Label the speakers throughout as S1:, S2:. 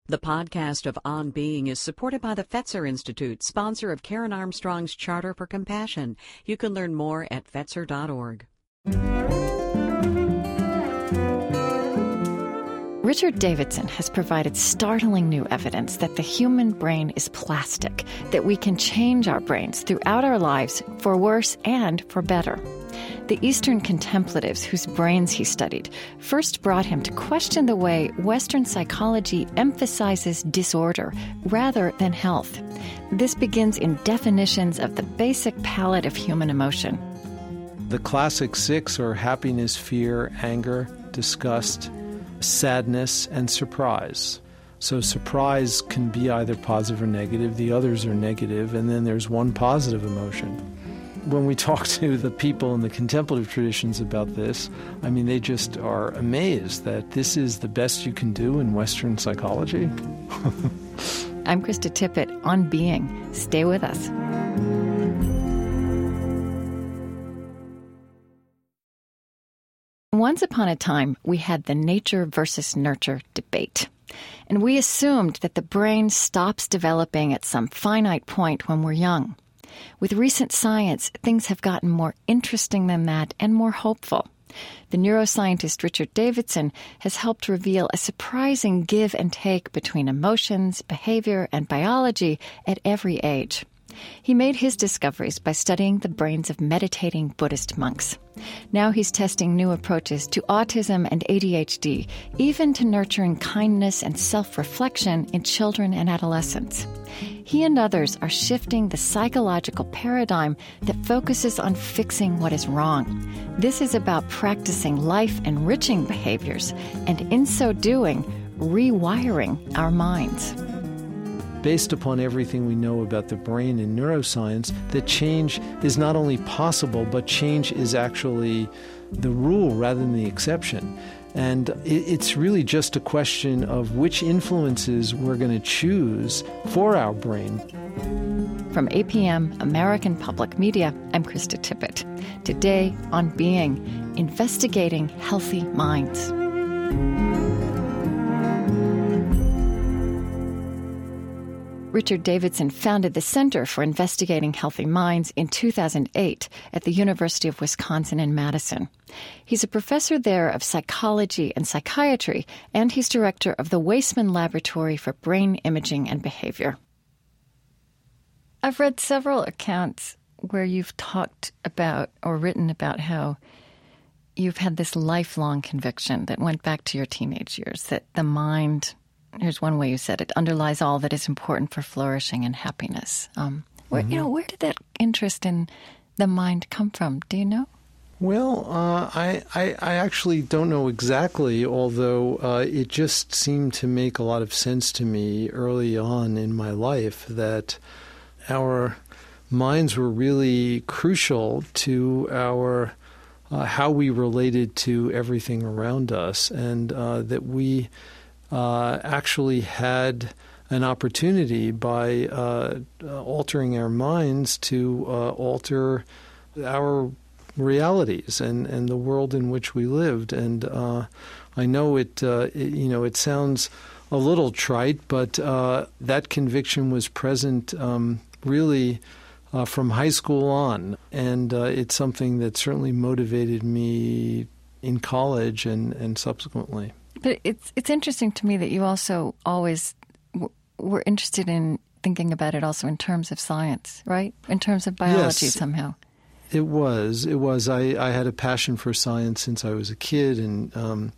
S1: The podcast of On Being is supported by the Fetzer Institute, sponsor of Karen Armstrong's Charter for Compassion. You can learn more at Fetzer.org.
S2: Richard Davidson has provided startling new evidence that the human brain is plastic, that we can change our brains throughout our lives for worse and for better. The Eastern contemplatives whose brains he studied first brought him to question the way Western psychology emphasizes disorder rather than health. This begins in definitions of the basic palette of human emotion.
S3: The classic six are happiness, fear, anger, disgust, sadness, and surprise. So surprise can be either positive or negative. The others are negative, and then there's one positive emotion. When we talk to the people in the contemplative traditions about this, I mean, they just are amazed that this is the best you can do in Western psychology.
S2: I'm Krista Tippett, On Being. Stay with us. Once upon a time, we had the nature versus nurture debate. And we assumed that the brain stops developing at some finite point when we're young. With recent science, things have gotten more interesting than that and more hopeful. The neuroscientist Richard Davidson has helped reveal a surprising give and take between emotions, behavior, and biology at every age. He made his discoveries by studying the brains of meditating Buddhist monks. Now he's testing new approaches to autism and ADHD, even to nurturing kindness and self-reflection in children and adolescents. He and others are shifting the psychological paradigm that focuses on fixing what is wrong. This is about practicing life-enriching behaviors, and in so doing, rewiring our minds.
S3: Based upon everything we know about the brain and neuroscience, that change is not only possible, but change is actually the rule rather than the exception. And it's really just a question of which influences we're going to choose for our brain.
S2: From APM, American Public Media, I'm Krista Tippett. Today on Being, investigating healthy minds. Richard Davidson founded the Center for Investigating Healthy Minds in 2008 at the University of Wisconsin in Madison. He's a professor there of psychology and psychiatry, and he's director of the Weissman Laboratory for Brain Imaging and Behavior. I've read several accounts where you've talked about or written about how you've had this lifelong conviction that went back to your teenage years, that the mind... Here's one way you said it: underlies all that is important for flourishing and happiness. Where did that interest in the mind come from? Do you know?
S3: Well, I actually don't know exactly, although it just seemed to make a lot of sense to me early on in my life that our minds were really crucial to our how we related to everything around us, and that we actually had an opportunity by altering our minds to alter our realities and the world in which we lived. And I know it sounds a little trite, but that conviction was present really from high school on. And it's something that certainly motivated me in college and subsequently.
S2: But it's interesting to me that you also always were interested in thinking about it also in terms of science, right? In terms of biology, yes, somehow.
S3: It was. I had a passion for science since I was a kid, and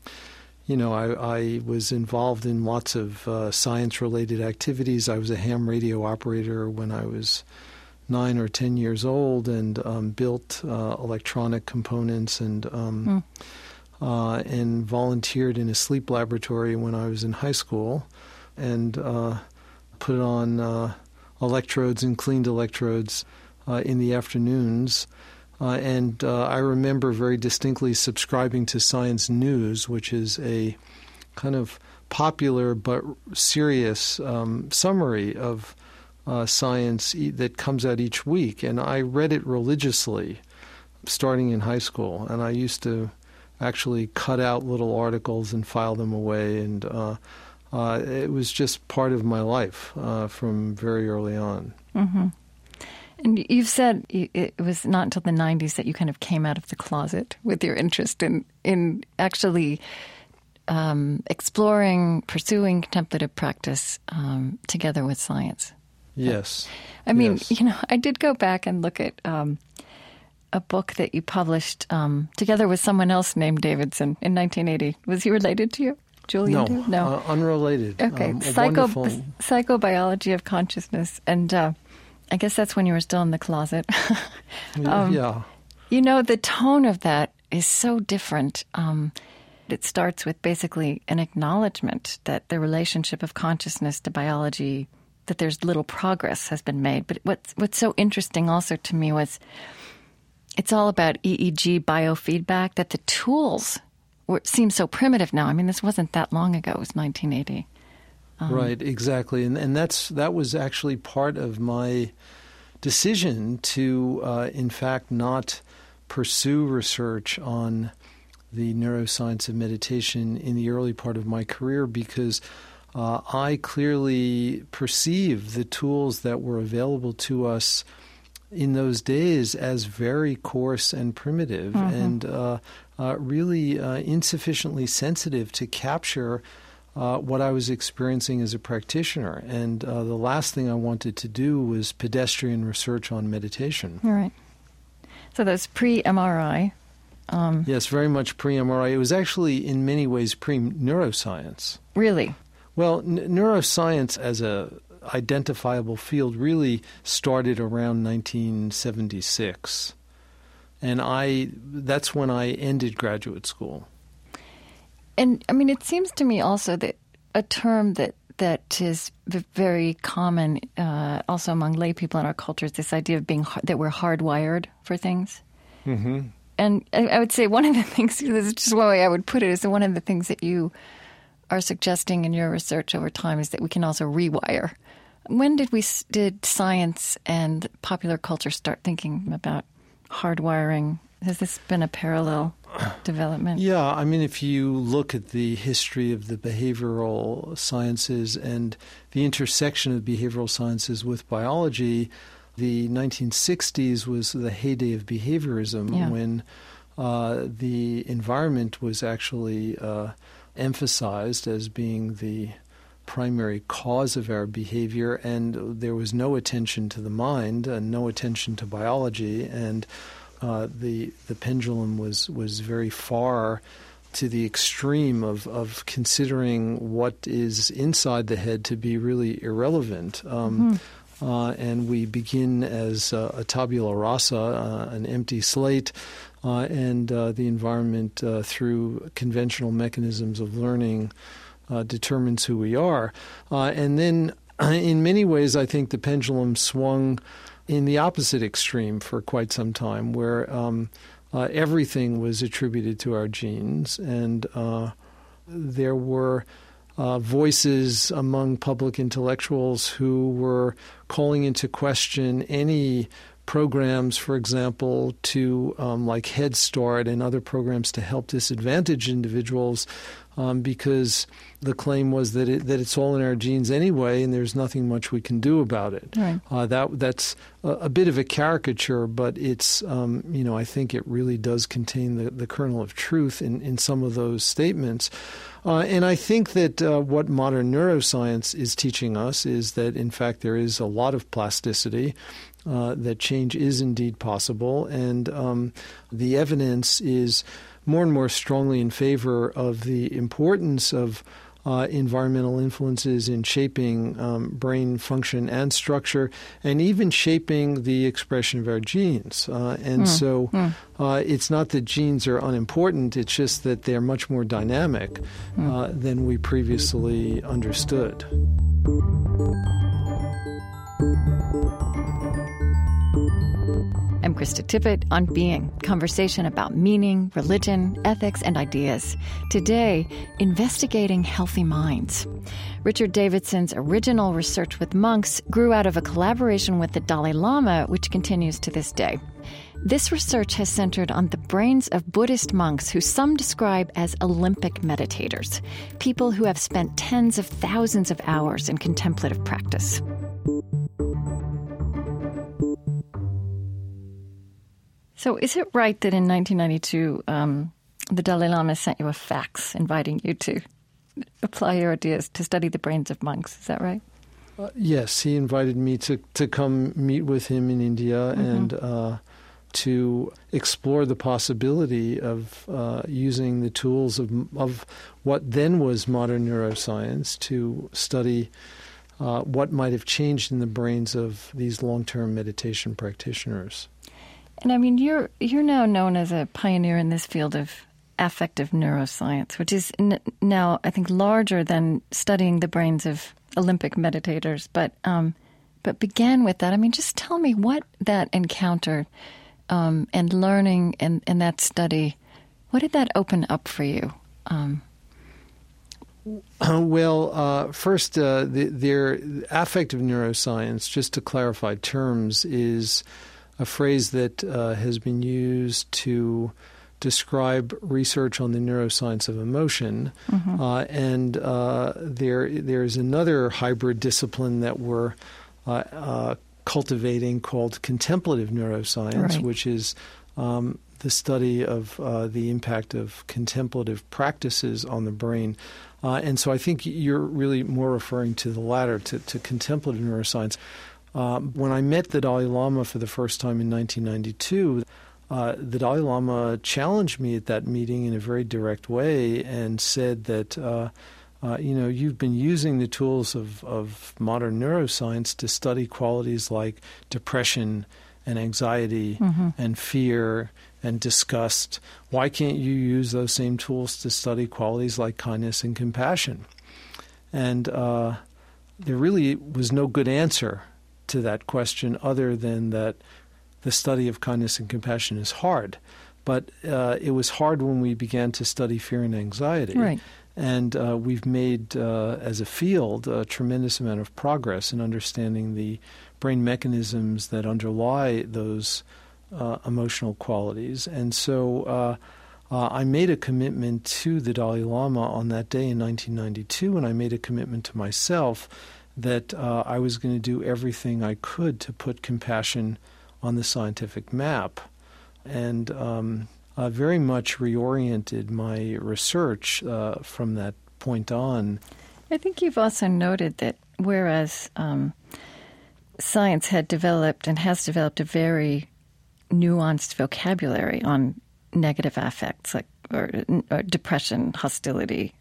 S3: I was involved in lots of science-related activities. I was a ham radio operator when I was 9 or 10 years old, and built electronic components and volunteered in a sleep laboratory when I was in high school, and put on electrodes and cleaned electrodes in the afternoons. And I remember very distinctly subscribing to Science News, which is a kind of popular but serious summary of science that comes out each week. And I read it religiously starting in high school. And I used to actually cut out little articles and file them away. And it was just part of my life from very early on.
S2: Mm-hmm. And you've said it was not until the 90s that you kind of came out of the closet with your interest in actually exploring, pursuing contemplative practice together with science.
S3: Yes.
S2: I mean, I did go back and look at a book that you published together with someone else named Davidson in 1980. Was he related to you? Julian?
S3: No. Unrelated.
S2: Okay. Psychobiology of Consciousness. And I guess that's when you were still in the closet.
S3: Yeah.
S2: The tone of that is so different. It starts with basically an acknowledgement that the relationship of consciousness to biology, that there's little progress has been made. But what's so interesting also to me was it's all about EEG biofeedback, that the tools seem so primitive now. I mean, this wasn't that long ago. It was 1980.
S3: Right, exactly. And that was actually part of my decision to, in fact, not pursue research on the neuroscience of meditation in the early part of my career, because I clearly perceived the tools that were available to us in those days as very coarse and primitive, and really insufficiently sensitive to capture what I was experiencing as a practitioner. And the last thing I wanted to do was pedestrian research on meditation.
S2: All right. So that's pre-MRI.
S3: Yes, very much pre-MRI. It was actually in many ways pre-neuroscience.
S2: Really?
S3: Well, neuroscience as a identifiable field really started around 1976. And that's when I ended graduate school.
S2: And, I mean, it seems to me also that a term that is very common also among lay people in our culture is this idea of that we're hardwired for things.
S3: Mm-hmm.
S2: And I would say one of the things, this is just one way I would put it, is that one of the things that you are suggesting in your research over time is that we can also rewire. When did science and popular culture start thinking about hardwiring? Has this been a parallel development?
S3: Yeah, I mean, if you look at the history of the behavioral sciences and the intersection of behavioral sciences with biology, the 1960s was the heyday of behaviorism, when the environment was actually emphasized as being the primary cause of our behavior, and there was no attention to the mind and no attention to biology, and the pendulum was very far to the extreme of considering what is inside the head to be really irrelevant. And we begin as a tabula rasa, an empty slate, and the environment through conventional mechanisms of learning determines who we are. And then in many ways, I think the pendulum swung in the opposite extreme for quite some time, where everything was attributed to our genes, and there were voices among public intellectuals who were calling into question any programs, for example, to like Head Start and other programs to help disadvantaged individuals, because the claim was that it's all in our genes anyway, and there's nothing much we can do about it.
S2: Right.
S3: That's a bit of a caricature, but it's I think it really does contain the kernel of truth in some of those statements. And I think that what modern neuroscience is teaching us is that, in fact, there is a lot of plasticity, that change is indeed possible, and the evidence is more and more strongly in favor of the importance of environmental influences in shaping brain function and structure, and even shaping the expression of our genes. So it's not that genes are unimportant, it's just that they're much more dynamic than we previously understood.
S2: I'm Krista Tippett on Being, conversation about meaning, religion, ethics, and ideas. Today, investigating healthy minds. Richard Davidson's original research with monks grew out of a collaboration with the Dalai Lama, which continues to this day. This research has centered on the brains of Buddhist monks who some describe as Olympic meditators, people who have spent tens of thousands of hours in contemplative practice. So is it right that in 1992, the Dalai Lama sent you a fax inviting you to apply your ideas to study the brains of monks? Is that right?
S3: Yes, he invited me to come meet with him in India and to explore the possibility of using the tools of what then was modern neuroscience to study what might have changed in the brains of these long-term meditation practitioners.
S2: And I mean, you're now known as a pioneer in this field of affective neuroscience, which is now, I think, larger than studying the brains of Olympic meditators, but began with that. I mean, just tell me what that encounter and learning and that study, what did that open up for you?
S3: First, their affective neuroscience, just to clarify terms, is a phrase that has been used to describe research on the neuroscience of emotion. And there's another hybrid discipline that we're cultivating called contemplative neuroscience,
S2: right,
S3: which is the study of the impact of contemplative practices on the brain. And so I think you're really more referring to the latter, to contemplative neuroscience. When I met the Dalai Lama for the first time in 1992, the Dalai Lama challenged me at that meeting in a very direct way and said that, you've been using the tools of modern neuroscience to study qualities like depression and anxiety and fear and disgust. Why can't you use those same tools to study qualities like kindness and compassion? And there really was no good answer to that question other than that the study of kindness and compassion is hard. But it was hard when we began to study fear and anxiety.
S2: Right.
S3: And we've made, as a field, a tremendous amount of progress in understanding the brain mechanisms that underlie those emotional qualities. And so I made a commitment to the Dalai Lama on that day in 1992, and I made a commitment to myself that I was going to do everything I could to put compassion on the scientific map, and very much reoriented my research from that point on.
S2: I think you've also noted that whereas science had developed and has developed a very nuanced vocabulary on negative affects like or depression, hostility,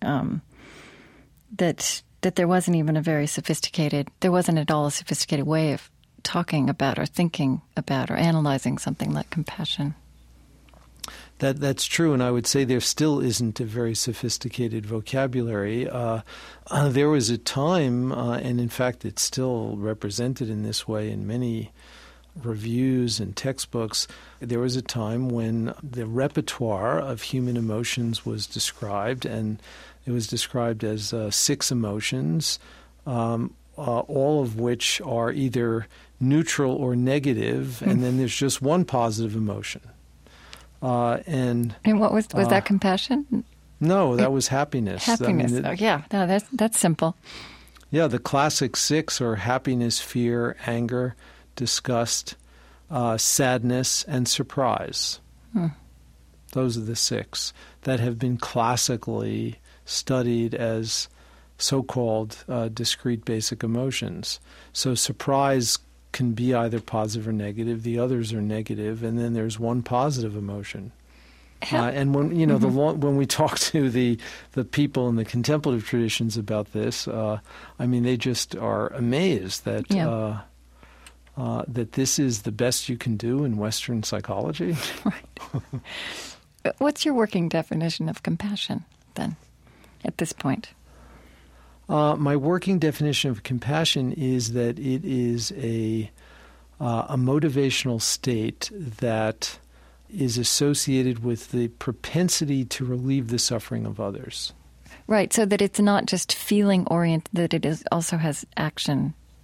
S2: that there wasn't even there wasn't at all a sophisticated way of talking about or thinking about or analyzing something like compassion.
S3: That's true, and I would say there still isn't a very sophisticated vocabulary. There was a time, and in fact it's still represented in this way in many reviews and textbooks, there was a time when the repertoire of human emotions was described, and it was described as 6 emotions, all of which are either neutral or negative, and then there's just one positive emotion. And
S2: what was that compassion?
S3: No, that was happiness.
S2: Happiness. That's simple.
S3: Yeah, the classic 6 are happiness, fear, anger, disgust, sadness, and surprise. Those are the 6 that have been classically studied as so-called discrete basic emotions. So surprise can be either positive or negative. The others are negative, and then there's one positive emotion. And when when we talk to the people in the contemplative traditions about this, they just are amazed that that this is the best you can do in Western psychology.
S2: Right. What's your working definition of compassion then, at this point?
S3: My working definition of compassion is that it is a motivational state that is associated with the propensity to relieve the suffering of others.
S2: Right, so that it's not just feeling oriented, that it also has action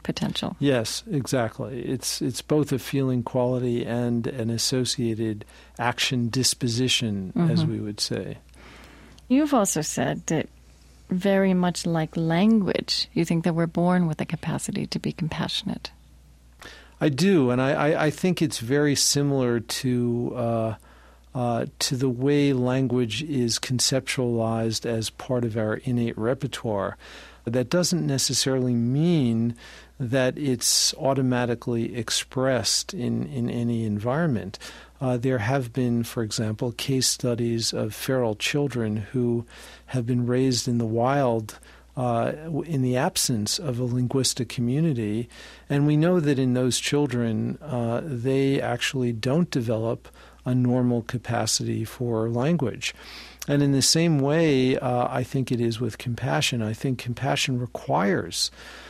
S2: potential.
S3: Yes, exactly. It's both a feeling quality and an associated action disposition, as we would say.
S2: You've also said that very much like language, you think that we're born with the capacity to be compassionate.
S3: I do, and I think it's very similar to the way language is conceptualized as part of our innate repertoire. That doesn't necessarily mean that it's automatically expressed in any environment. There have been, for example, case studies of feral children who have been raised in the wild in the absence of a linguistic community, and we know that in those children they actually don't develop a normal capacity for language. And in the same way, I think it is with compassion. I think compassion requires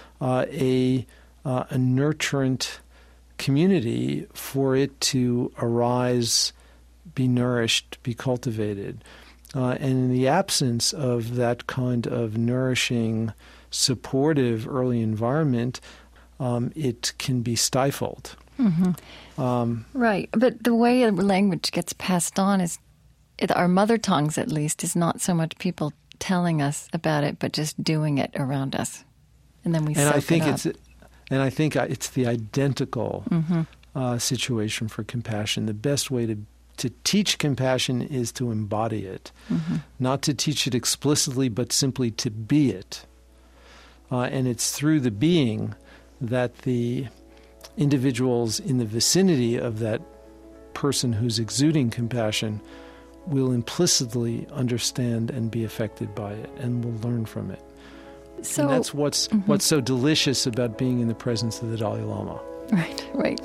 S3: a nurturant community for it to arise, be nourished, be cultivated. And in the absence of that kind of nourishing, supportive early environment, it can be stifled.
S2: Right. But the way language gets passed on is, our mother tongues at least, is not so much people telling us about it, but just doing it around us. And then we soak it up.
S3: And I think it's the identical situation for compassion. The best way to teach compassion is to embody it, not to teach it explicitly, but simply to be it. And it's through the being that the individuals in the vicinity of that person who's exuding compassion will implicitly understand and be affected by it and will learn from it. So, and that's what's so delicious about being in the presence of the Dalai Lama.
S2: Right.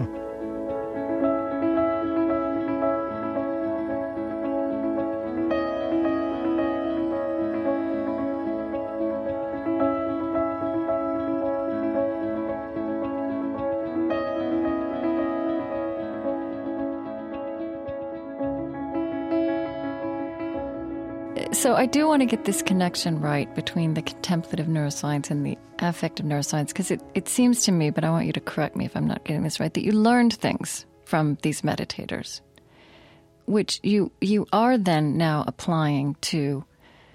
S2: So I do want to get this connection right between the contemplative neuroscience and the affective neuroscience, because it seems to me, but I want you to correct me if I'm not getting this right, that you learned things from these meditators, which you are then now applying to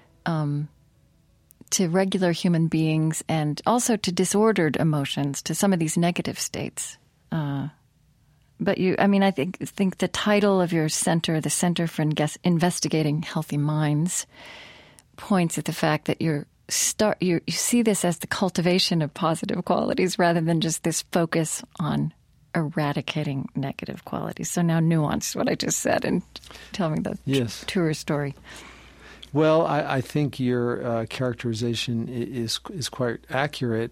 S2: regular human beings and also to disordered emotions, to some of these negative states. But I think the title of your center, the Center for Investigating Healthy Minds, points at the fact that you see this as the cultivation of positive qualities rather than just this focus on eradicating negative qualities. So now nuance what I just said and tell me the truer story.
S3: Well, I think your characterization is quite accurate.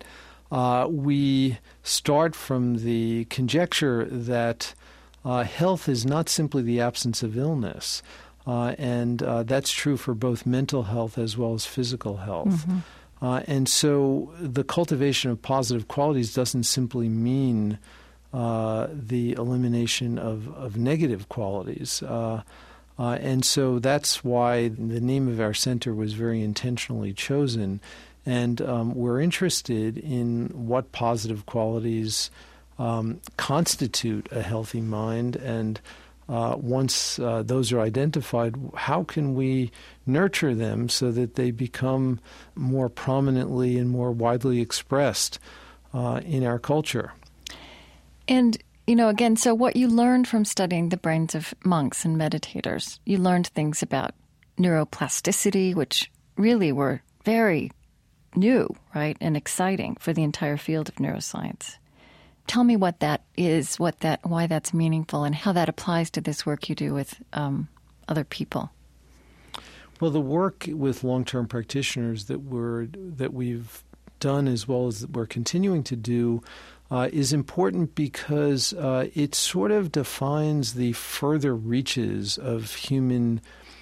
S3: We start from the conjecture that health is not simply the absence of illness, and that's true for both mental health as well as physical health. And so the cultivation of positive qualities doesn't simply mean the elimination of negative qualities. And so that's why the name of our center was very intentionally chosen. And we're interested in what positive qualities constitute a healthy mind. And once those are identified, how can we nurture them so that they become more prominently and more widely expressed in our culture?
S2: And, again, so what you learned from studying the brains of monks and meditators, you learned things about neuroplasticity, which really were very new, right, and exciting for the entire field of neuroscience. Tell me what that is, why that's meaningful, and how that applies to this work you do with other people.
S3: Well, the work with long-term practitioners that we've done, as well as that we're continuing to do, is important because it sort of defines the further reaches of human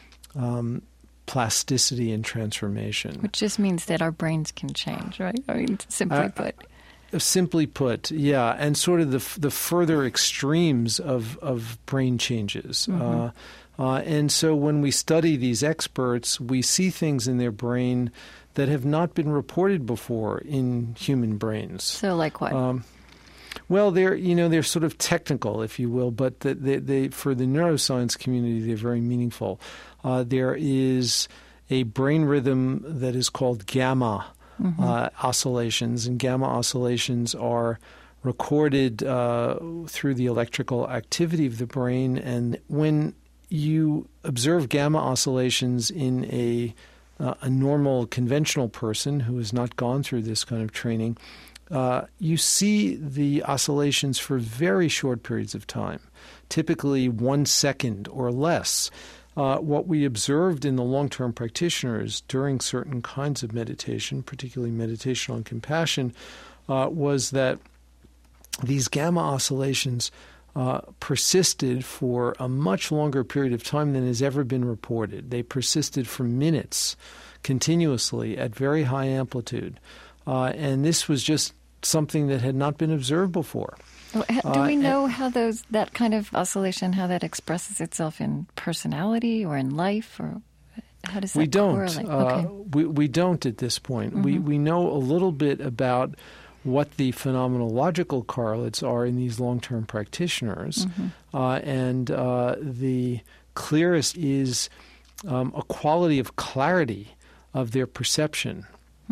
S3: plasticity and transformation.
S2: Which just means that our brains can change, right? Simply put.
S3: Simply put, yeah, and sort of the further extremes of brain changes. And so when we study these experts, we see things in their brain that have not been reported before in human brains.
S2: So like what?
S3: Well, they're sort of technical, if you will, but they for the neuroscience community, they're very meaningful. There is a brain rhythm that is called gamma oscillations, and gamma oscillations are recorded through the electrical activity of the brain. And when you observe gamma oscillations in a normal, conventional person who has not gone through this kind of training, you see the oscillations for very short periods of time, typically 1 second or less. What we observed in the long-term practitioners during certain kinds of meditation, particularly meditation on compassion, was that these gamma oscillations persisted for a much longer period of time than has ever been reported. They persisted for minutes continuously at very high amplitude. And this was just something that had not been observed before.
S2: Do we know how that kind of oscillation, how that expresses itself in personality or in life, or how does that correlate? Okay.
S3: We don't at this point. We know a little bit about what the phenomenological correlates are in these long-term practitioners. And the clearest is a quality of clarity of their perception.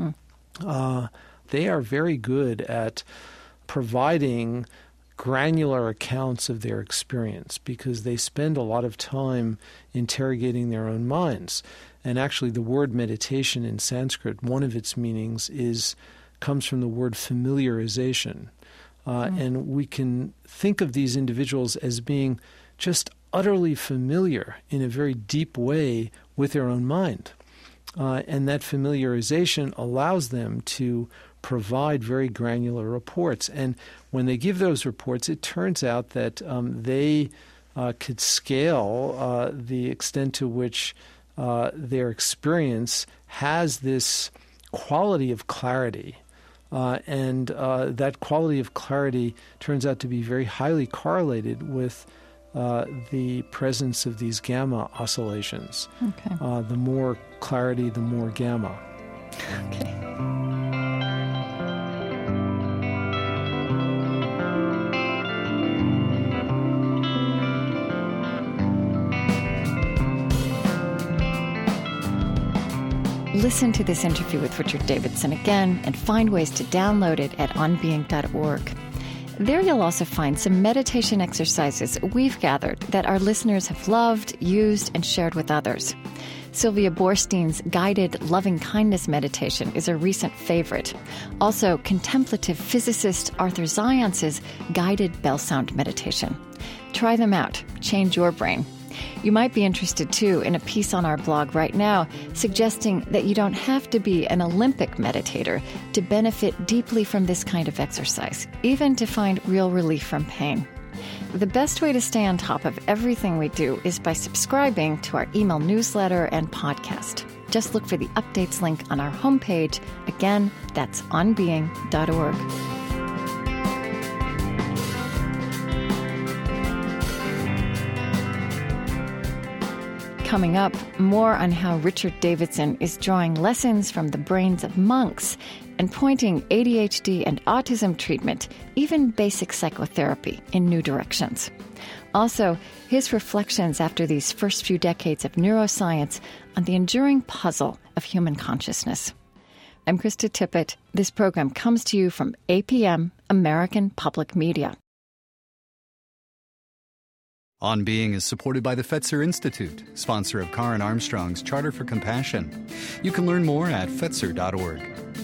S3: They are very good at providing granular accounts of their experience because they spend a lot of time interrogating their own minds. And actually the word meditation in Sanskrit, one of its meanings comes from the word familiarization. And we can think of these individuals as being just utterly familiar in a very deep way with their own mind. And that familiarization allows them to provide very granular reports. And when they give those reports, it turns out that they could scale the extent to which their experience has this quality of clarity. And that quality of clarity turns out to be very highly correlated with the presence of these gamma oscillations.
S2: Okay.
S3: The more clarity, the more gamma.
S2: Okay. Listen to this interview with Richard Davidson again and find ways to download it at onbeing.org. There you'll also find some meditation exercises we've gathered that our listeners have loved, used, and shared with others. Sylvia Boorstein's guided loving-kindness meditation is a recent favorite. Also, contemplative physicist Arthur Zience's guided bell sound meditation. Try them out. Change your brain. You might be interested, too, in a piece on our blog right now suggesting that you don't have to be an Olympic meditator to benefit deeply from this kind of exercise, even to find real relief from pain. The best way to stay on top of everything we do is by subscribing to our email newsletter and podcast. Just look for the updates link on our homepage. Again, that's onbeing.org. Coming up, more on how Richard Davidson is drawing lessons from the brains of monks and pointing ADHD and autism treatment, even basic psychotherapy, in new directions. Also, his reflections after these first few decades of neuroscience on the enduring puzzle of human consciousness. I'm Krista Tippett. This program comes to you from APM, American Public Media.
S4: On Being is supported by the Fetzer Institute, sponsor of Karen Armstrong's Charter for Compassion. You can learn more at fetzer.org.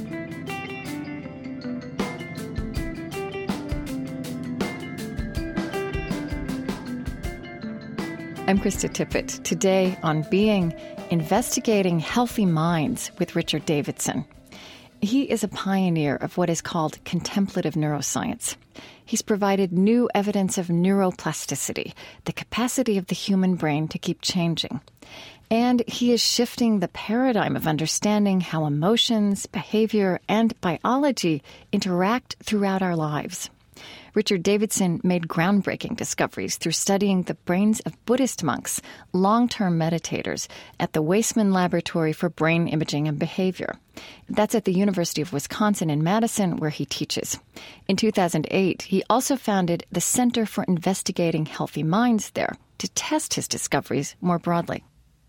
S2: I'm Krista Tippett. Today on Being, investigating healthy minds with Richard Davidson. He is a pioneer of what is called contemplative neuroscience. He's provided new evidence of neuroplasticity, the capacity of the human brain to keep changing. And he is shifting the paradigm of understanding how emotions, behavior, and biology interact throughout our lives. Richard Davidson made groundbreaking discoveries through studying the brains of Buddhist monks, long-term meditators, at the Weissman Laboratory for Brain Imaging and Behavior. That's at the University of Wisconsin in Madison, where he teaches. In 2008, he also founded the Center for Investigating Healthy Minds there to test his discoveries more broadly.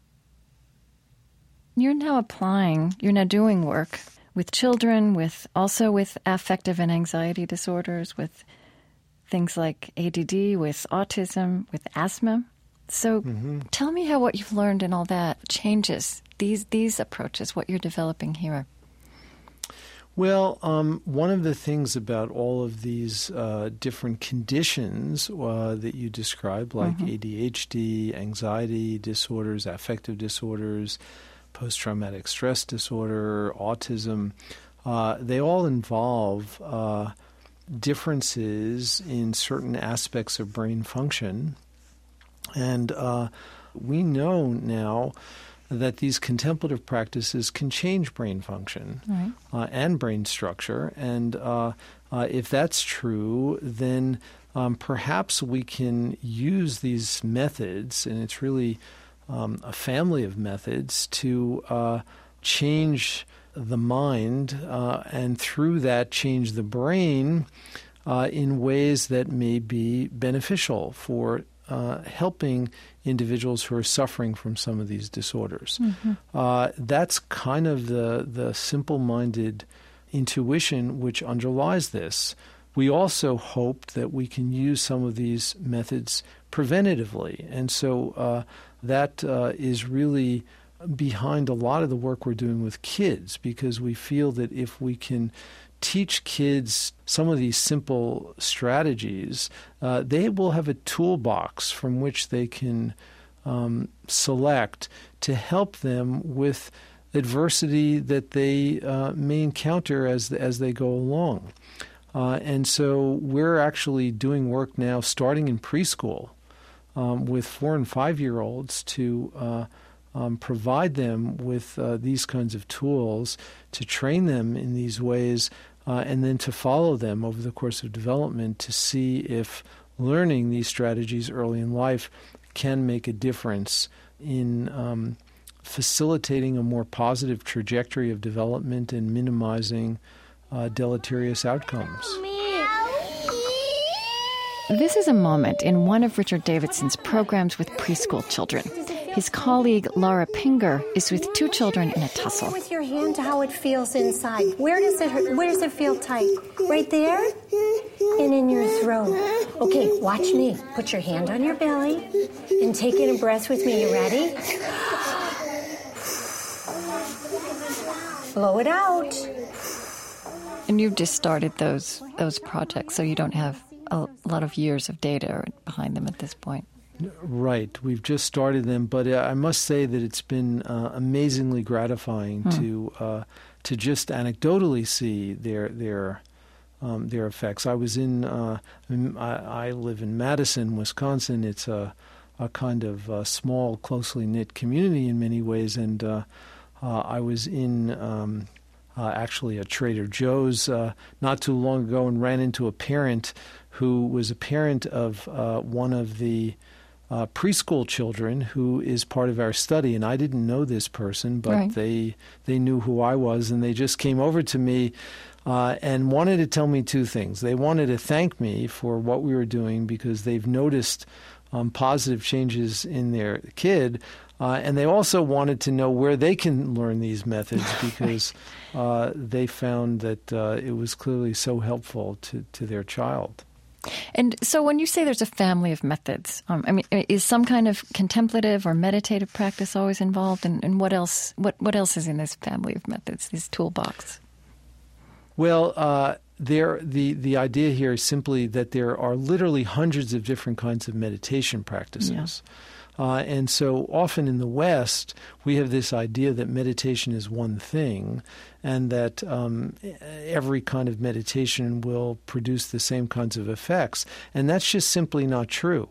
S2: You're now doing work with children, with affective and anxiety disorders, with things like ADD, with autism, with asthma. So tell me how what you've learned and all that changes these approaches, what you're developing here.
S3: Well, one of the things about all of these different conditions that you described, like ADHD, anxiety disorders, affective disorders, post-traumatic stress disorder, autism, they all involve differences in certain aspects of brain function. And we know now that these contemplative practices can change brain function and brain structure. And if that's true, then perhaps we can use these methods, and it's really a family of methods, to change the mind and through that change the brain in ways that may be beneficial for helping individuals who are suffering from some of these disorders. That's kind of the simple-minded intuition which underlies this. We also hope that we can use some of these methods preventatively. And so that is really behind a lot of the work we're doing with kids, because we feel that if we can teach kids some of these simple strategies, they will have a toolbox from which they can select to help them with adversity that they may encounter as they go along. And so we're actually doing work now starting in preschool with 4- and 5-year-olds to provide them with these kinds of tools, to train them in these ways, and then to follow them over the course of development to see if learning these strategies early in life can make a difference in facilitating a more positive trajectory of development and minimizing deleterious outcomes.
S2: This is a moment in one of Richard Davidson's programs with preschool children. His colleague, Laura Pinger, is with 2 children in a tussle.
S5: With your hand to how it feels inside. Where does it hurt? Where does it feel tight? Right there? And in your throat. Okay, watch me. Put your hand on your belly and take in a breath with me. You ready? Blow it out.
S2: And you've just started those projects, so you don't have a lot of years of data behind them at this point.
S3: Right. We've just started them, but I must say that it's been amazingly gratifying to just anecdotally see their effects. I was I live in Madison, Wisconsin. It's a kind of small, closely knit community in many ways, and I was in actually at Trader Joe's not too long ago and ran into a parent who was a parent of one of the preschool children who is part of our study. And I didn't know this person, but they knew who I was, and they just came over to me and wanted to tell me 2 things. They wanted to thank me for what we were doing because they've noticed positive changes in their kid, and they also wanted to know where they can learn these methods because they found that it was clearly so helpful to their child.
S2: And so when you say there's a family of methods, is some kind of contemplative or meditative practice always involved? And what else? What else is in this family of methods, this toolbox?
S3: Well, the idea here is simply that there are literally hundreds of different kinds of meditation practices. Yeah. And so often in the West, we have this idea that meditation is one thing and that every kind of meditation will produce the same kinds of effects. And that's just simply not true.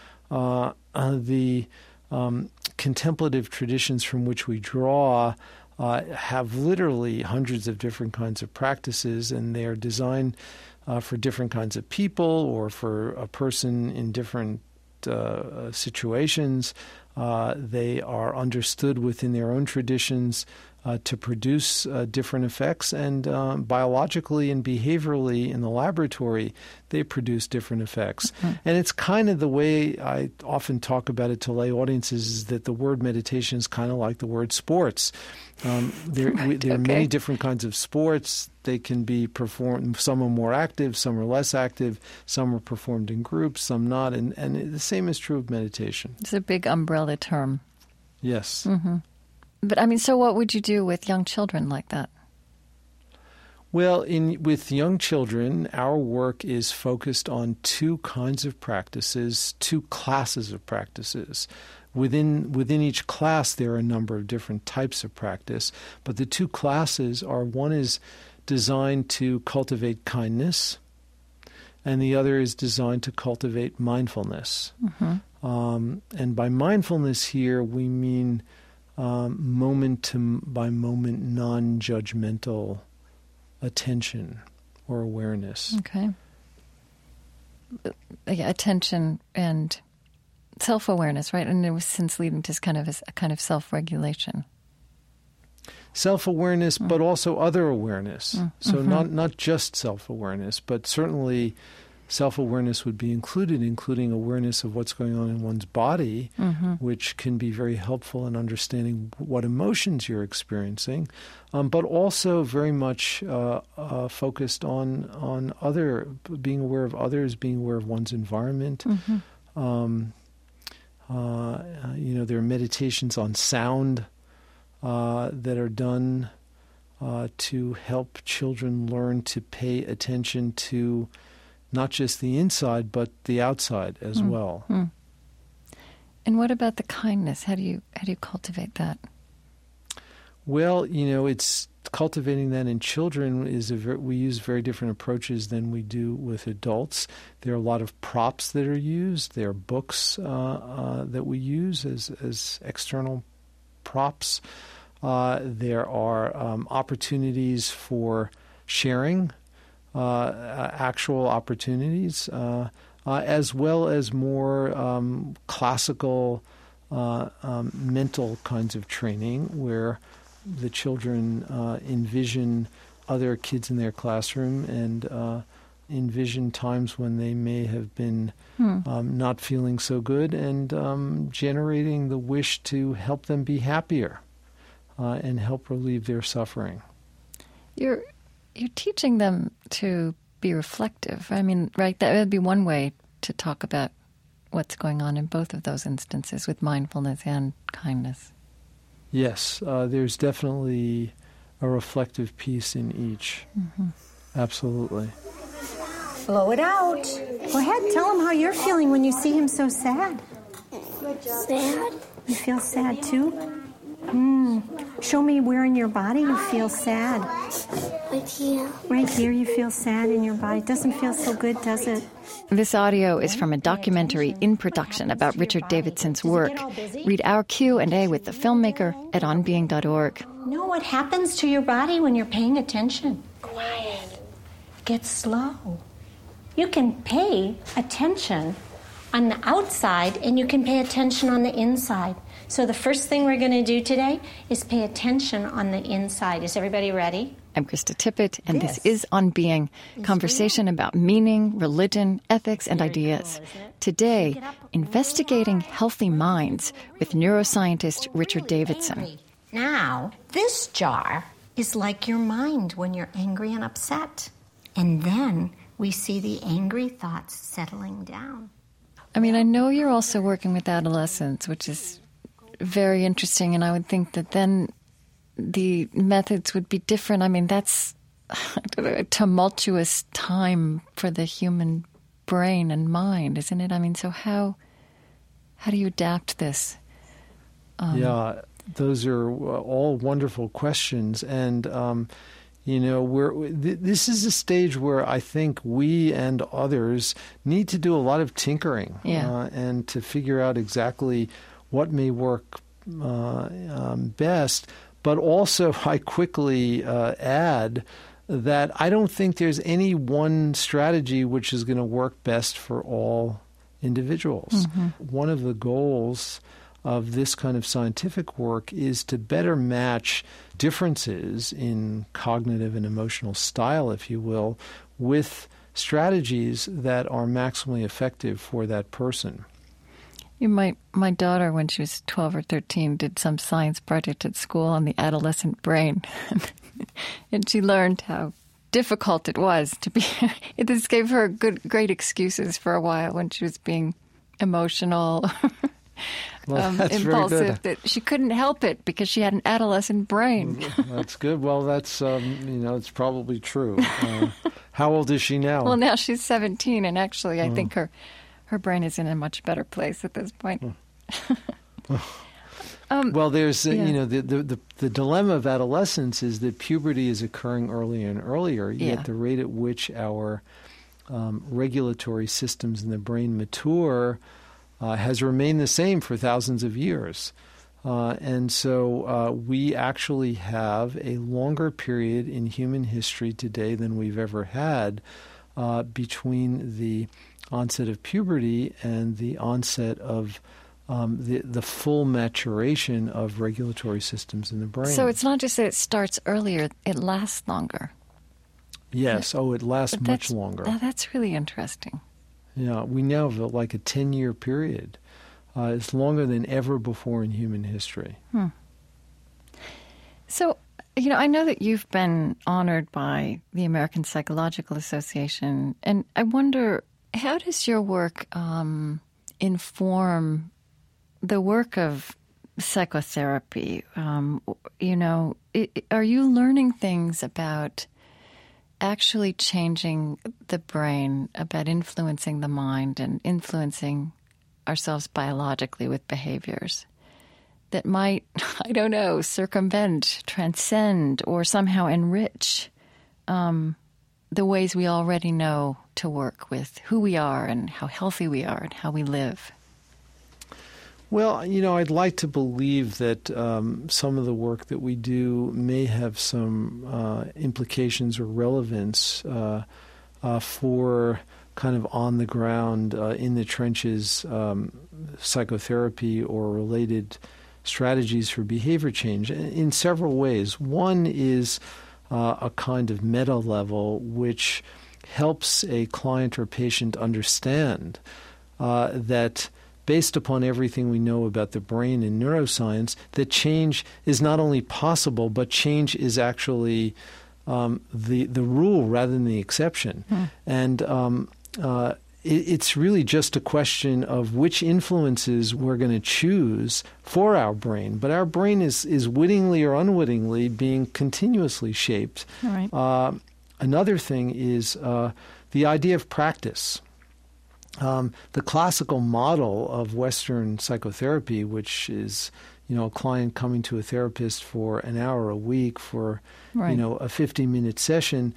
S3: The contemplative traditions from which we draw have literally hundreds of different kinds of practices, and they are designed for different kinds of people or for a person in different situations. They are understood within their own traditions to produce different effects, and biologically and behaviorally in the laboratory, they produce different effects. Mm-hmm. And it's kind of the way I often talk about it to lay audiences, is that the word meditation is kind of like the word sports. There are many different kinds of sports. They can be performed, some are more active, some are less active, some are performed in groups, some not, and the same is true of meditation.
S2: It's a big umbrella term.
S3: Yes.
S2: Mm-hmm. But, I mean, so what would you do with young children like that?
S3: Well, with young children, our work is focused on two kinds of practices, two classes of practices. Within each class, there are a number of different types of practice, but the two classes are, one is designed to cultivate kindness, and the other is designed to cultivate mindfulness. Mm-hmm. And by mindfulness here, we mean moment-by-moment, non-judgmental attention or awareness.
S2: Okay. Attention and self-awareness, right? And it was since leading to a kind of self-regulation.
S3: Self-awareness, but also other awareness. Mm-hmm. So not just self-awareness, but certainly self-awareness would be including awareness of what's going on in one's body, mm-hmm. which can be very helpful in understanding what emotions you're experiencing, but also very much focused on being aware of others, being aware of one's environment. Mm-hmm. There are meditations on sound that are done to help children learn to pay attention to not just the inside, but the outside as well. Mm.
S2: And what about the kindness? How do you cultivate that?
S3: Well, it's cultivating that in children we use very different approaches than we do with adults. There are a lot of props that are used. There are books that we use as external props. There are opportunities for sharing. Actual opportunities, as well as more classical mental kinds of training where the children envision other kids in their classroom and envision times when they may have been not feeling so good, and generating the wish to help them be happier and help relieve their suffering.
S2: You're teaching them to be reflective. I mean, right? That would be one way to talk about what's going on in both of those instances with mindfulness and kindness.
S3: Yes, there's definitely a reflective piece in each. Mm-hmm. Absolutely.
S5: Blow it out. Go ahead, tell him how you're feeling when you see him so sad.
S6: Sad.
S5: You feel sad too? Show me where in your body you feel sad.
S6: Right here.
S5: Right here you feel sad in your body. Doesn't feel so good, does it?
S2: This audio is from a documentary in production about Richard Davidson's work. Read our Q&A with the filmmaker at onbeing.org.
S5: Know what happens to your body when you're paying attention? Quiet. Get slow. You can pay attention on the outside and you can pay attention on the inside. So the first thing we're going to do today is pay attention on the inside. Is everybody ready?
S2: I'm Krista Tippett, and this is On Being, conversation about meaning, religion, ethics, and ideas. Today, investigating healthy minds with neuroscientist Richard Davidson.
S5: Now, this jar is like your mind when you're angry and upset. And then we see the angry thoughts settling down.
S2: I mean, I know you're also working with adolescents, which is very interesting, and I would think that then the methods would be different. I mean, that's a tumultuous time for the human brain and mind, isn't it? I mean, so how do you adapt this?
S3: Yeah, those are all wonderful questions, and this is a stage where I think we and others need to do a lot of tinkering, and to figure out exactly what may work best. But also, I quickly add that I don't think there's any one strategy which is going to work best for all individuals. One of the goals of this kind of scientific work is to better match differences in cognitive and emotional style, if you will, with strategies that are maximally effective for that person.
S2: My daughter, when she was 12 or 13, did some science project at school on the adolescent brain. And she learned how difficult it was to be. This gave her great excuses for a while when she was being emotional, impulsive, that she couldn't help it because she had an adolescent brain.
S3: That's good. Well, that's, it's probably true. How old is she now?
S2: Well, now she's 17, and actually I think her brain is in a much better place at this point.
S3: Well, there's, the dilemma of adolescence is that puberty is occurring earlier and earlier, yet the rate at which our regulatory systems in the brain mature has remained the same for thousands of years. And so we actually have a longer period in human history today than we've ever had between the onset of puberty and the onset of the full maturation of regulatory systems in the brain.
S2: So it's not just that it starts earlier, it lasts longer.
S3: Yes. It lasts much longer.
S2: That's really interesting.
S3: Yeah, we now have like a 10-year period. It's longer than ever before in human history.
S2: So, I know that you've been honored by the American Psychological Association, and I wonder, how does your work inform the work of psychotherapy? Are you learning things about actually changing the brain, about influencing the mind and influencing ourselves biologically with behaviors that might, circumvent, transcend, or somehow enrich the ways we already know to work with who we are and how healthy we are and how we live?
S3: Well, I'd like to believe that some of the work that we do may have some implications or relevance for kind of on-the-ground, in-the-trenches psychotherapy or related strategies for behavior change in several ways. One is a kind of meta level which helps a client or patient understand that based upon everything we know about the brain and neuroscience, that change is not only possible, but change is actually the rule rather than the exception. And it's really just a question of which influences we're going to choose for our brain. But our brain is wittingly or unwittingly being continuously shaped.
S2: Right.
S3: Another thing is the idea of practice. The classical model of Western psychotherapy, which is, a client coming to a therapist for an hour a week for, a 50-minute session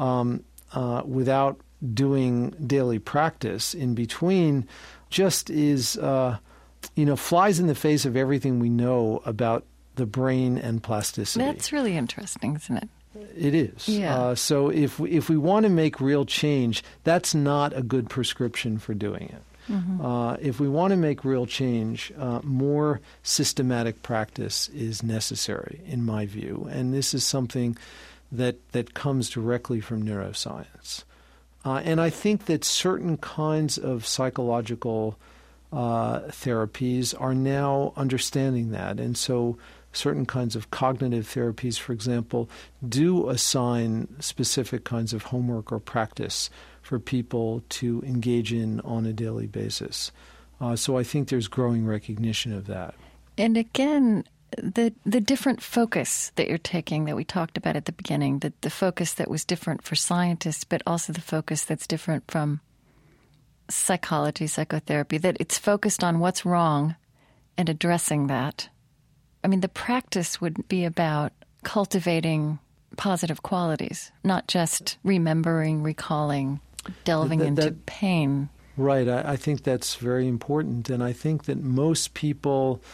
S3: without doing daily practice in between, just is, flies in the face of everything we know about the brain and plasticity.
S2: That's really interesting, isn't it?
S3: It is.
S2: Yeah.
S3: So if we want to make real change, that's not a good prescription for doing it. If we want to make real change, more systematic practice is necessary, in my view. And this is something that comes directly from neuroscience. And I think that certain kinds of psychological therapies are now understanding that. And so certain kinds of cognitive therapies, for example, do assign specific kinds of homework or practice for people to engage in on a daily basis. So I think there's growing recognition of that.
S2: And again, the different focus that you're taking that we talked about at the beginning, the focus that was different for scientists, but also the focus that's different from psychology, psychotherapy, that it's focused on what's wrong and addressing that. I mean, the practice would be about cultivating positive qualities, not just remembering, recalling, delving into pain.
S3: Right. I think that's very important. And I think that most people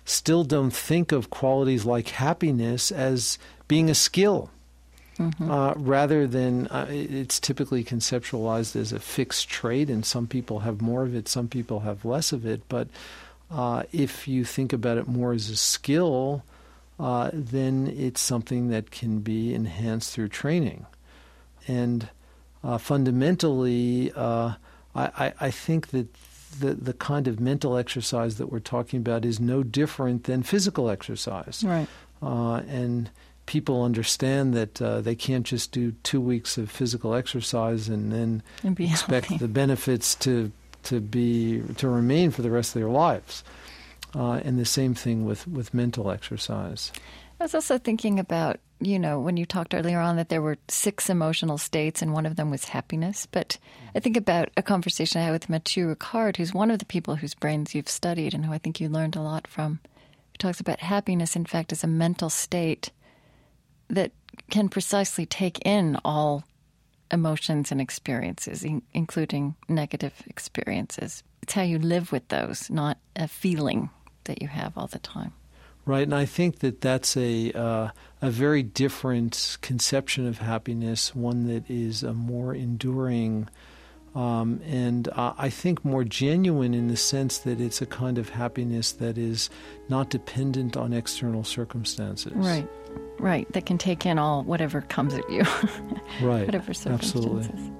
S3: still don't think of qualities like happiness as being a skill. Rather than it's typically conceptualized as a fixed trait, and some people have more of it, some people have less of it. But if you think about it more as a skill, then it's something that can be enhanced through training. And fundamentally, I think that the kind of mental exercise that we're talking about is no different than physical exercise.
S2: Right.
S3: And people understand that they can't just do 2 weeks of physical exercise and then expect
S2: healthy.
S3: the benefits to remain for the rest of their lives. And the same thing with mental exercise.
S2: I was also thinking about, when you talked earlier on that there were 6 emotional states and one of them was happiness. But I think about a conversation I had with Mathieu Ricard, who's one of the people whose brains you've studied and who I think you learned a lot from. He talks about happiness, in fact, as a mental state that can precisely take in all emotions and experiences, including negative experiences. It's how you live with those, not a feeling that you have all the time.
S3: Right, and I think that that's a very different conception of happiness, one that is a more enduring and I think more genuine in the sense that it's a kind of happiness that is not dependent on external circumstances.
S2: Right, that can take in all whatever comes at you.
S3: Right,
S2: whatever circumstances.
S3: Absolutely.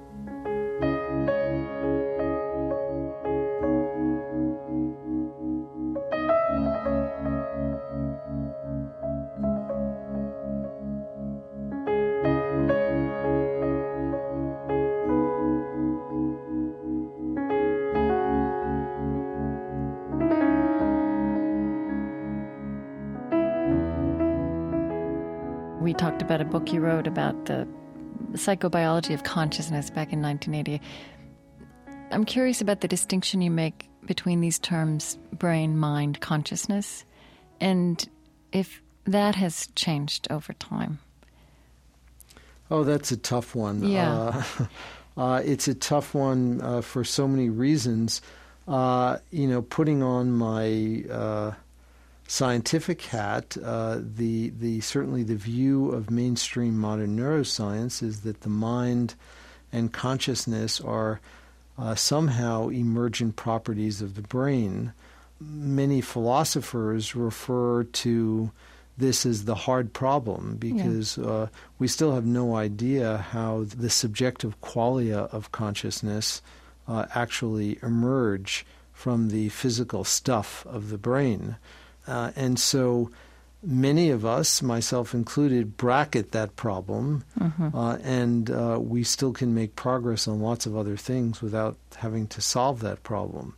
S2: We talked about a book you wrote about the psychobiology of consciousness back in 1980. I'm curious about the distinction you make between these terms, brain, mind, consciousness, and if that has changed over time.
S3: Oh, that's a tough one.
S2: Yeah.
S3: It's a tough one for so many reasons. Putting on my scientific hat, certainly the view of mainstream modern neuroscience is that the mind and consciousness are somehow emergent properties of the brain. Many philosophers refer to this as the hard problem because we still have no idea how the subjective qualia of consciousness actually emerge from the physical stuff of the brain. And so many of us, myself included, bracket that problem, and we still can make progress on lots of other things without having to solve that problem.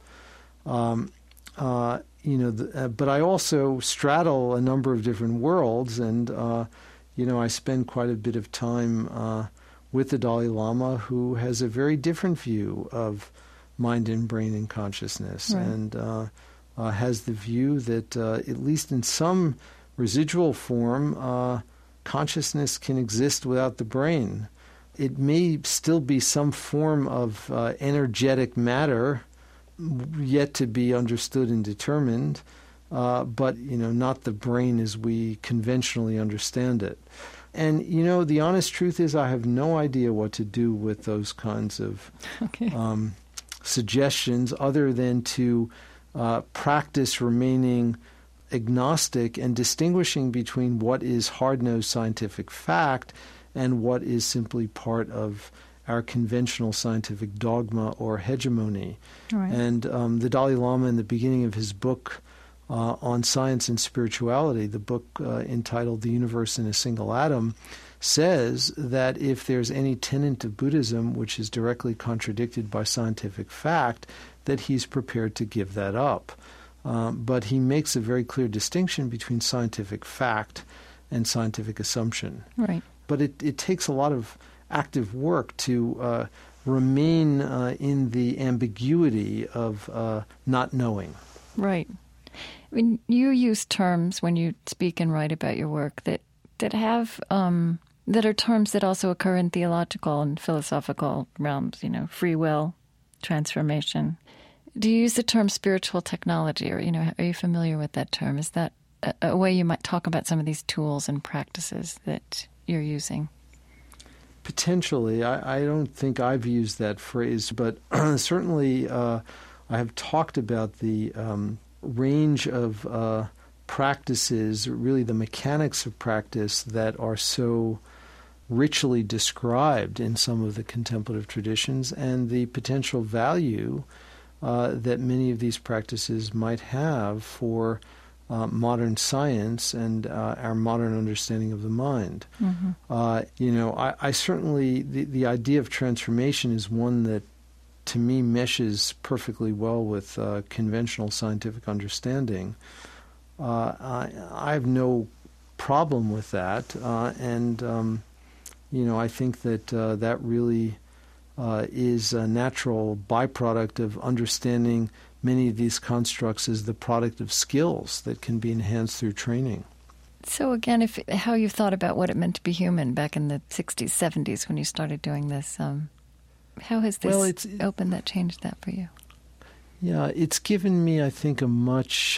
S3: But I also straddle a number of different worlds, and I spend quite a bit of time with the Dalai Lama, who has a very different view of mind and brain and consciousness,
S2: right.
S3: and has the view that, at least in some residual form, consciousness can exist without the brain. It may still be some form of energetic matter yet to be understood and determined, but not the brain as we conventionally understand it. And the honest truth is, I have no idea what to do with those kinds of suggestions, other than to practice remaining agnostic and distinguishing between what is hard-nosed scientific fact and what is simply part of our conventional scientific dogma or hegemony.
S2: Right.
S3: And the Dalai Lama, in the beginning of his book on science and spirituality, the book entitled The Universe in a Single Atom, says that if there's any tenet of Buddhism which is directly contradicted by scientific fact, that he's prepared to give that up. But he makes a very clear distinction between scientific fact and scientific assumption.
S2: Right.
S3: But it takes a lot of active work to remain in the ambiguity of not knowing.
S2: Right. I mean, you use terms when you speak and write about your work that have that are terms that also occur in theological and philosophical realms. Free will, transformation. Do you use the term spiritual technology, or, are you familiar with that term? Is that a way you might talk about some of these tools and practices that you're using?
S3: Potentially. I don't think I've used that phrase, but certainly I have talked about the range of practices, really the mechanics of practice that are so richly described in some of the contemplative traditions, and the potential value that many of these practices might have for modern science and our modern understanding of the mind. Mm-hmm. I certainly, the idea of transformation is one that, to me, meshes perfectly well with conventional scientific understanding. I have no problem with that, and I think that that really is a natural byproduct of understanding many of these constructs as the product of skills that can be enhanced through training.
S2: So again, how you thought about what it meant to be human back in the 60s, 70s when you started doing this, how has this changed that for you?
S3: Yeah, it's given me, I think, a much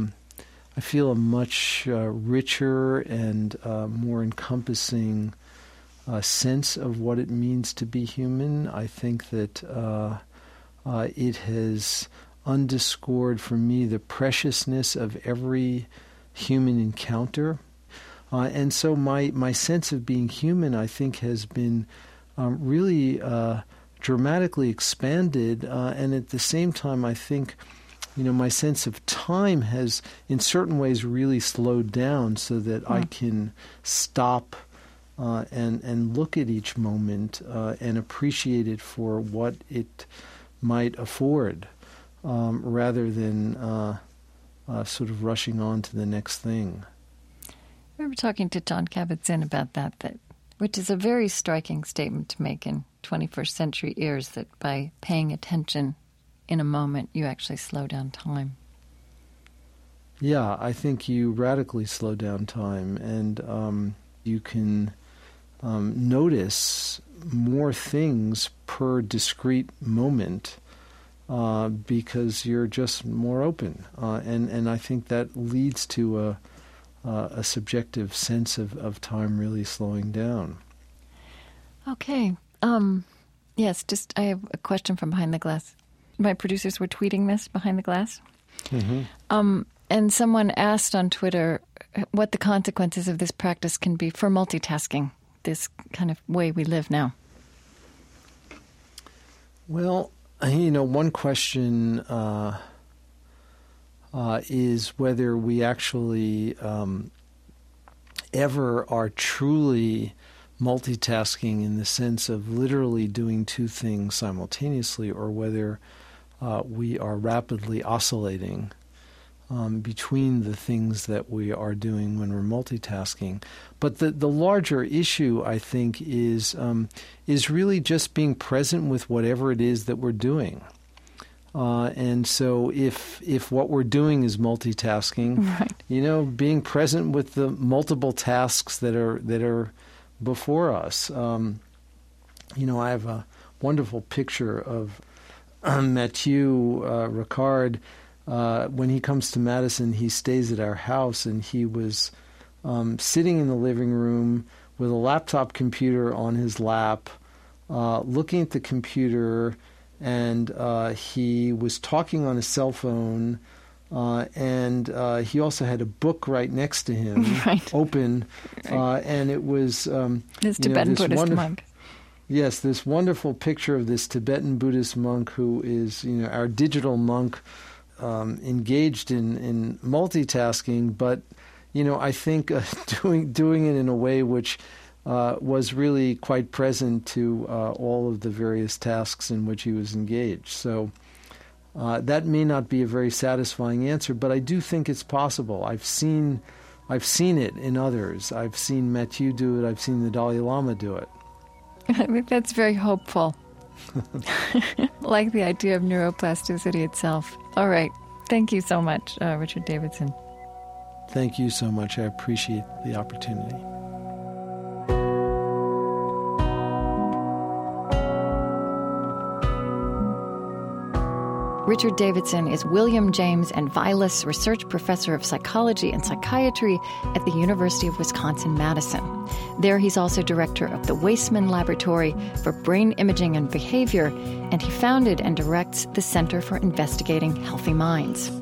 S3: richer and more encompassing sense of what it means to be human. I think that it has underscored for me the preciousness of every human encounter. And so my sense of being human, I think, has been really dramatically expanded. And at the same time, I think, my sense of time has in certain ways really slowed down so that I can stop and look at each moment and appreciate it for what it might afford, rather than sort of rushing on to the next thing.
S2: I remember talking to Jon Kabat-Zinn about that, which is a very striking statement to make in 21st century ears, that by paying attention in a moment, you actually slow down time.
S3: Yeah, I think you radically slow down time, and you can notice more things per discrete moment because you're just more open. And I think that leads to a subjective sense of time really slowing down.
S2: Okay. Yes, I have a question from Behind the Glass. My producers were tweeting this behind the glass. Mm-hmm. And someone asked on Twitter what the consequences of this practice can be for multitasking, this kind of way we live now.
S3: Well, one question is whether we actually ever are truly multitasking in the sense of literally doing two things simultaneously, or whether we are rapidly oscillating between the things that we are doing when we're multitasking. But the larger issue, I think, is really just being present with whatever it is that we're doing. And so if what we're doing is multitasking, right, being present with the multiple tasks that are before us. I have a wonderful picture of Mathieu Ricard. When he comes to Madison, he stays at our house, and he was sitting in the living room with a laptop computer on his lap, looking at the computer, and he was talking on his cell phone, and he also had a book right next to him, open, and it was
S2: this Tibetan Buddhist monk.
S3: Yes, this wonderful picture of this Tibetan Buddhist monk who is, our digital monk, engaged in multitasking, but I think doing it in a way which was really quite present to all of the various tasks in which he was engaged. So that may not be a very satisfying answer, but I do think it's possible. I've seen it in others. I've seen Mathieu do it. I've seen the Dalai Lama do it.
S2: I think that's very hopeful. Like the idea of neuroplasticity itself. All right. Thank you so much, Richard Davidson.
S3: Thank you so much. I appreciate the opportunity.
S2: Richard Davidson is William James and Vilas Research Professor of Psychology and Psychiatry at the University of Wisconsin-Madison. There he's also director of the Waisman Laboratory for Brain Imaging and Behavior, and he founded and directs the Center for Investigating Healthy Minds.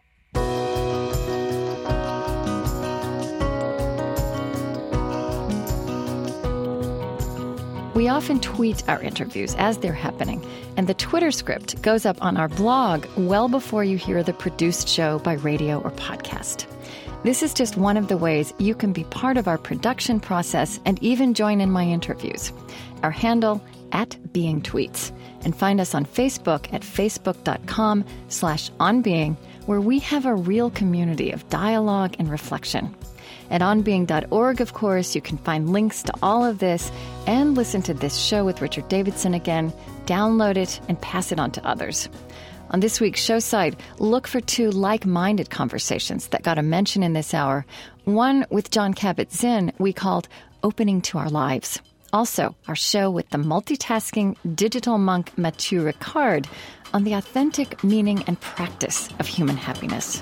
S2: We often tweet our interviews as they're happening, and the Twitter script goes up on our blog well before you hear the produced show by radio or podcast. This is just one of the ways you can be part of our production process and even join in my interviews. Our handle, @BeingTweets, and find us on Facebook at facebook.com/onbeing, where we have a real community of dialogue and reflection. At onbeing.org, of course, you can find links to all of this and listen to this show with Richard Davidson again, download it, and pass it on to others. On this week's show side, look for 2 like-minded conversations that got a mention in this hour. One with Jon Kabat-Zinn we called Opening to Our Lives. Also, our show with the multitasking digital monk Matthieu Ricard on the authentic meaning and practice of human happiness.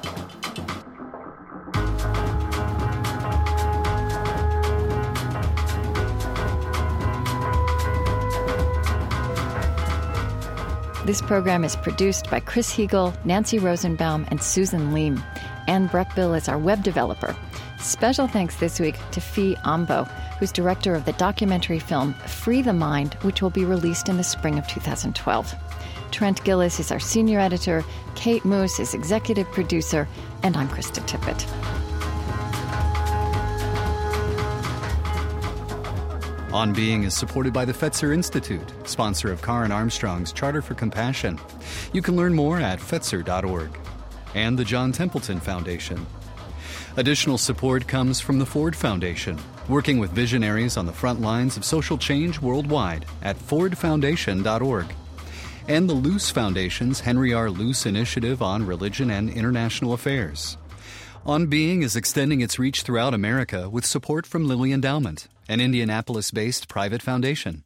S2: This program is produced by Chris Heagle, Nancy Rosenbaum, and Susan Leem. Anne Breckbill is our web developer. Special thanks this week to Fee Ambo, who's director of the documentary film Free the Mind, which will be released in the spring of 2012. Trent Gillis is our senior editor, Kate Moose is executive producer, and I'm Krista Tippett.
S4: On Being is supported by the Fetzer Institute, sponsor of Karen Armstrong's Charter for Compassion. You can learn more at fetzer.org. And the John Templeton Foundation. Additional support comes from the Ford Foundation, working with visionaries on the front lines of social change worldwide at fordfoundation.org. And the Luce Foundation's Henry R. Luce Initiative on Religion and International Affairs. On Being is extending its reach throughout America with support from Lilly Endowment, an Indianapolis-based private foundation.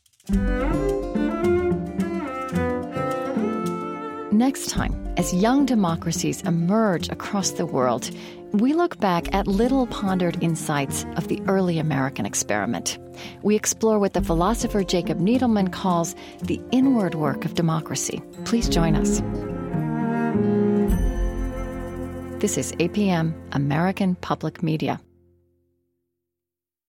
S2: Next time, as young democracies emerge across the world, we look back at little-pondered insights of the early American experiment. We explore what the philosopher Jacob Needleman calls the inward work of democracy. Please join us. This is APM, American Public Media.